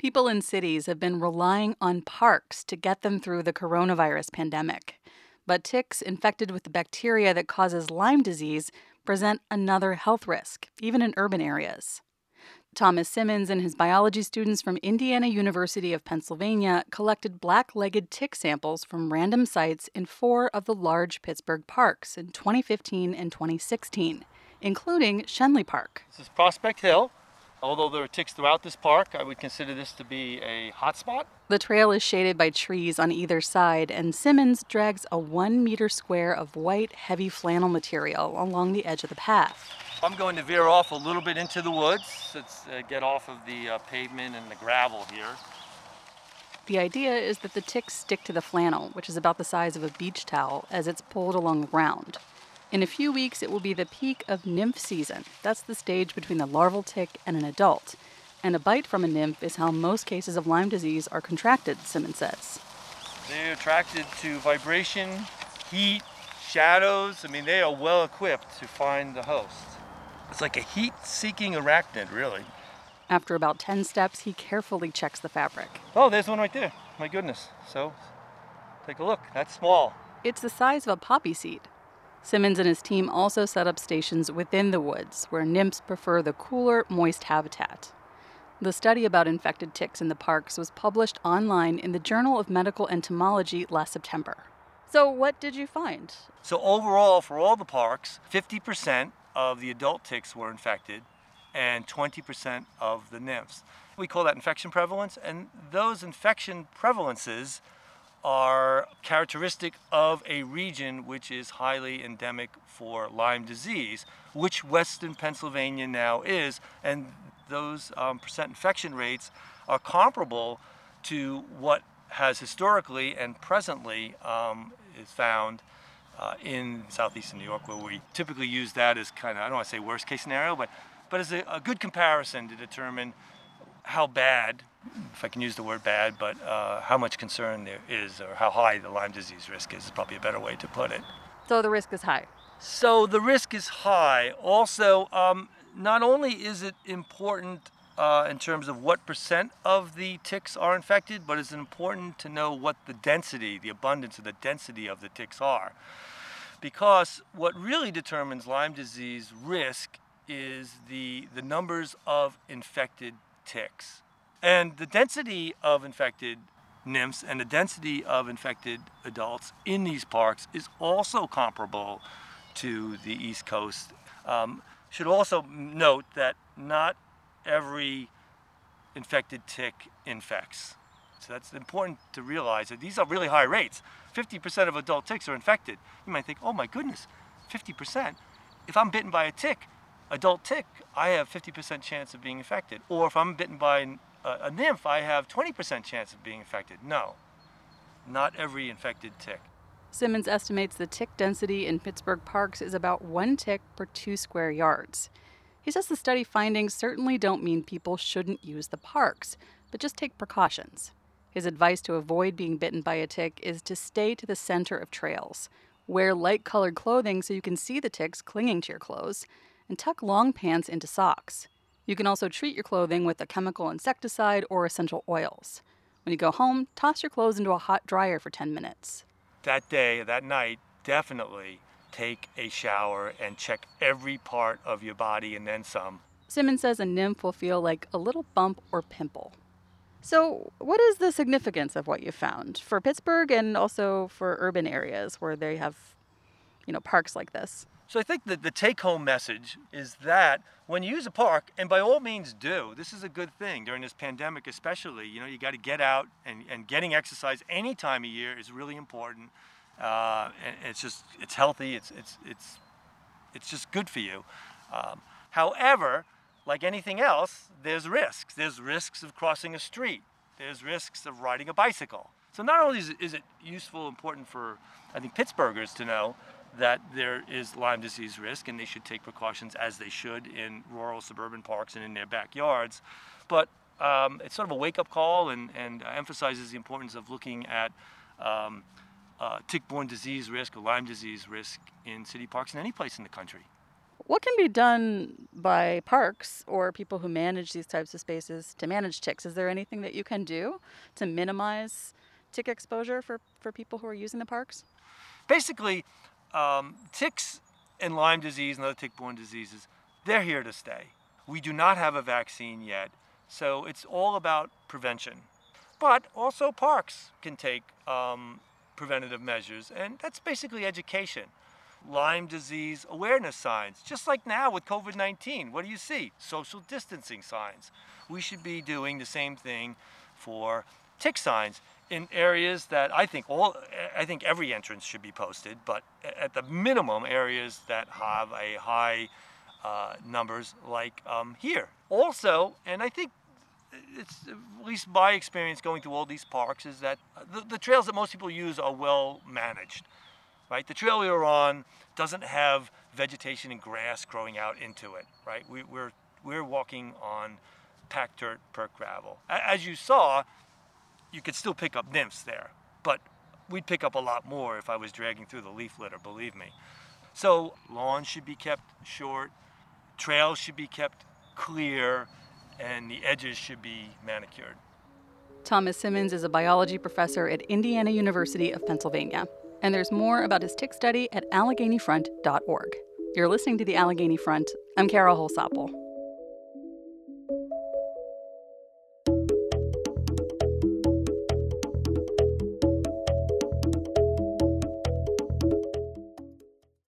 People in cities have been relying on parks to get them through the coronavirus pandemic. But ticks infected with the bacteria that causes Lyme disease present another health risk, even in urban areas. Thomas Simmons and his biology students from Indiana University of Pennsylvania collected black-legged tick samples from random sites in 4 of the large Pittsburgh parks in 2015 and 2016, including Schenley Park. This is Prospect Hill. Although there are ticks throughout this park, I would consider this to be a hotspot. The trail is shaded by trees on either side, and Simmons drags a 1-meter square of white, heavy flannel material along the edge of the path. I'm going to veer off a little bit into the woods. Let's get off of the pavement and the gravel here. The idea is that the ticks stick to the flannel, which is about the size of a beach towel, as it's pulled along the ground. In a few weeks, it will be the peak of nymph season. That's the stage between the larval tick and an adult. And a bite from a nymph is how most cases of Lyme disease are contracted, Simmons says. They're attracted to vibration, heat, shadows. They are well equipped to find the host. It's like a heat-seeking arachnid, really. After about 10 steps, he carefully checks the fabric. Oh, there's one right there. My goodness. So, take a look. That's small. It's the size of a poppy seed. Simmons and his team also set up stations within the woods, where nymphs prefer the cooler, moist habitat. The study about infected ticks in the parks was published online in the Journal of Medical Entomology last September. So what did you find? So overall, for all the parks, 50% of the adult ticks were infected and 20% of the nymphs. We call that infection prevalence, and those infection prevalences are characteristic of a region which is highly endemic for Lyme disease, which Western Pennsylvania now is, and those percent infection rates are comparable to what has historically and presently is found in southeastern New York, where we typically use that as kind of, I don't want to say worst case scenario, but as a good comparison to determine how bad, if I can use the word bad, but how much concern there is, or how high the Lyme disease risk is probably a better way to put it. So the risk is high. So the risk is high. Also, not only is it important in terms of what percent of the ticks are infected, but it's important to know what the density, the abundance of the density of the ticks are. Because what really determines Lyme disease risk is the numbers of infected ticks. And the density of infected nymphs and the density of infected adults in these parks is also comparable to the East Coast. Should also note that not every infected tick infects. So that's important to realize that these are really high rates. 50% of adult ticks are infected. You might think, oh my goodness, 50%. If I'm bitten by a tick, adult tick, I have 50% chance of being infected. Or if I'm bitten by a nymph, I have 20% chance of being infected. No, not every infected tick. Simmons estimates the tick density in Pittsburgh parks is about 1 tick per 2 square yards. He says the study findings certainly don't mean people shouldn't use the parks, but just take precautions. His advice to avoid being bitten by a tick is to stay to the center of trails. Wear light-colored clothing so you can see the ticks clinging to your clothes, and tuck long pants into socks. You can also treat your clothing with a chemical insecticide or essential oils. When you go home, toss your clothes into a hot dryer for 10 minutes. That day, that night, definitely take a shower and check every part of your body and then some. Simmons says a nymph will feel like a little bump or pimple. So what is the significance of what you found for Pittsburgh and also for urban areas where they have, parks like this? So I think that the take-home message is that when you use a park, and by all means do, this is a good thing during this pandemic especially, you got to get out and getting exercise any time of year is really important. And it's healthy, it's just good for you. However, like anything else, there's risks. There's risks of crossing a street. There's risks of riding a bicycle. So not only is it useful, important for, I think, Pittsburghers to know that there is Lyme disease risk and they should take precautions as they should in rural suburban parks and in their backyards, but it's sort of a wake-up call and emphasizes the importance of looking at tick-borne disease risk or Lyme disease risk in city parks in any place in the country. What can be done by parks or people who manage these types of spaces to manage ticks? Is there anything that you can do to minimize tick exposure for people who are using the parks? Basically, ticks and Lyme disease and other tick-borne diseases, they're here to stay. We do not have a vaccine yet, so it's all about prevention. But also parks can take preventative measures, and that's basically education. Lyme disease awareness signs, just like now with COVID-19. What do you see? Social distancing signs. We should be doing the same thing for tick signs in areas that I think every entrance should be posted, but at the minimum areas that have a high numbers like here. Also, and I think it's at least my experience going through all these parks is that the trails that most people use are well managed. Right? The trail we were on doesn't have vegetation and grass growing out into it. Right? We're walking on packed dirt, perk gravel. As you saw, you could still pick up nymphs there, but we'd pick up a lot more if I was dragging through the leaf litter, believe me. So lawns should be kept short, trails should be kept clear, and the edges should be manicured. Thomas Simmons is a biology professor at Indiana University of Pennsylvania. And there's more about his tick study at AlleghenyFront.org. You're listening to the Allegheny Front. I'm Kara Holsapple.